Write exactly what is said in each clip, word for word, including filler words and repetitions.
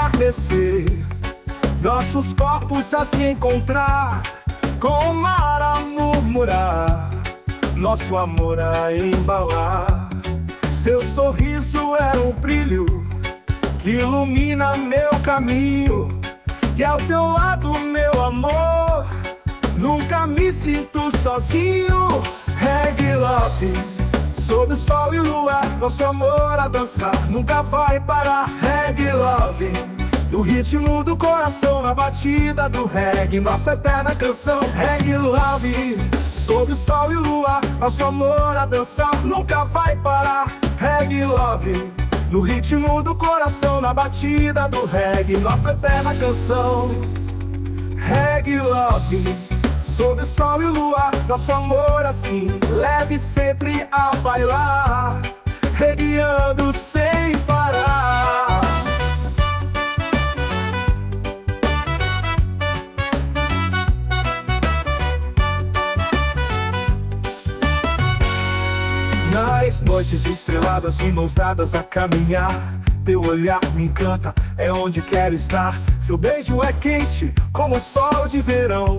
entardecer, nossos corpos a se encontrar, com o mar a murmurar, nosso amor a embalar. Seu sorriso é um brilho que ilumina meu caminho, e ao teu lado, meu amor, nunca me sinto sozinho. Reggae Love, sob o sol e o luar, nosso amor a dançar nunca vai parar. Reggae Love, no ritmo do coração, na batida do reggae, nossa eterna canção. Reggae Love, sob o sol e o luar, nosso amor a dançar nunca vai parar. Reggae Love, no ritmo do coração, na batida do reggae, nossa eterna canção. Reggae Love, sob o sol e o luar, nosso amor assim, leve sempre a bailar, reggaeando sem parar. Nas noites estreladas e mãos dadas a caminhar, teu olhar me encanta, é onde quero estar. Seu beijo é quente como o sol de verão,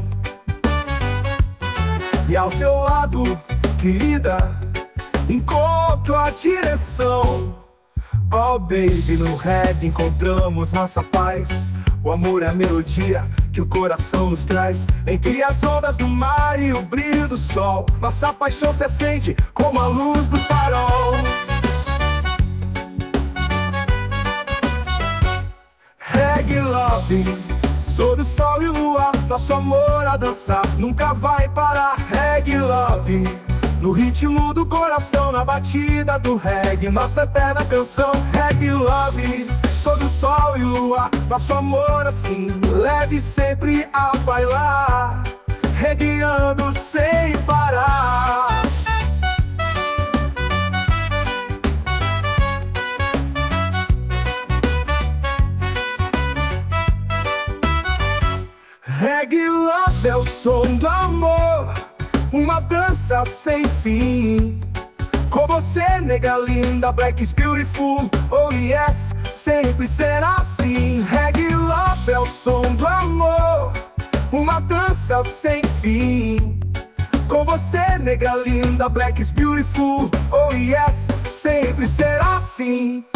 e ao teu lado, querida, encontro a direção. Oh baby, no reggae encontramos nossa paz. O amor é a melodia que o coração nos traz. Entre as ondas do mar e o brilho do sol, nossa paixão se acende como a luz do farol. Reggae Love, sob o sol e o luar, nosso amor a dançar nunca vai parar. Reggae Love, no ritmo do coração, na batida do reggae, nossa eterna canção. Reggae Love, sob o sol e o luar, nosso amor assim, leve sempre a bailar, reggaeando sem parar. Reggae Love é o som do amor, uma dança sem fim. Com você, nega linda, black is beautiful, oh yes, sempre será assim. Reggae Love é o som do amor, uma dança sem fim. Com você, nega linda, black is beautiful, oh yes, sempre será assim.